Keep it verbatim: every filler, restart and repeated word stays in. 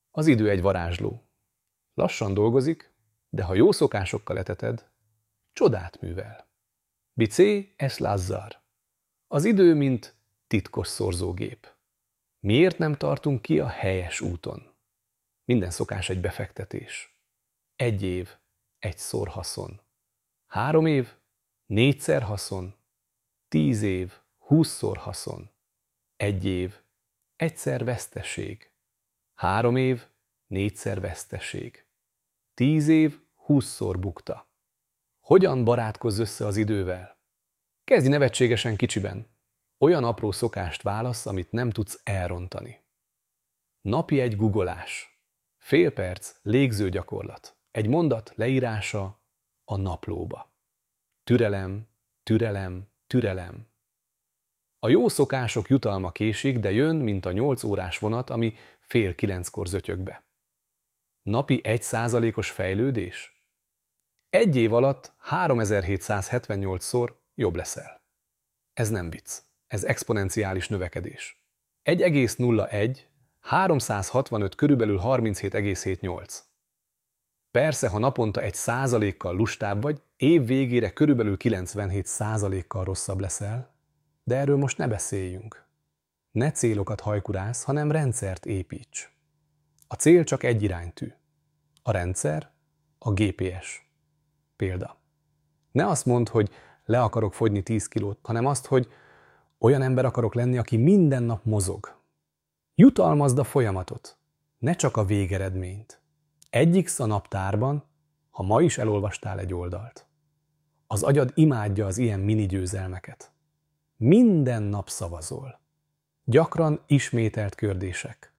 Az idő egy varázsló. Lassan dolgozik, de ha jó szokásokkal eteted, csodát művel. Bicé es Lazzar. Az idő, mint titkos szorzógép. Miért nem tartunk ki a helyes úton? Minden szokás egy befektetés. Egy év, egyszor haszon. Három év, négyszer haszon. Tíz év, húszszor haszon. Egy év, egyszer veszteség. Három év, négyszer veszteség. Tíz év, húszszor bukta. Hogyan barátkozz össze az idővel? Kezdj nevetségesen kicsiben. Olyan apró szokást válasz, amit nem tudsz elrontani. Napi egy googolás. Fél perc légző gyakorlat. Egy mondat leírása a naplóba. Türelem, türelem, türelem. A jó szokások jutalma késik, de jön, mint a nyolc órás vonat, ami fél kilenckor zötyög be. Napi egy százalékos fejlődés? Egy év alatt háromezer-hétszázhetvennyolcszor jobb leszel. Ez nem vicc, ez exponenciális növekedés. egy egész nulla egy, háromszázhatvanöt körülbelül harminchét egész hetvennyolc. Persze, ha naponta egy százalékkal lustább vagy, év végére körülbelül kilencvenhét százalékkal rosszabb leszel, de erről most ne beszéljünk. Ne célokat hajkurász, hanem rendszert építs. A cél csak egy iránytű. A rendszer a gé pé es. Példa. Ne azt mondd, hogy le akarok fogyni tíz kilót, hanem azt, hogy olyan ember akarok lenni, aki minden nap mozog. Jutalmazd a folyamatot, ne csak a végeredményt. Egy X a naptárban, ha ma is elolvastál egy oldalt. Az agyad imádja az ilyen mini győzelmeket. Minden nap szavazol. Gyakran ismételt kérdések.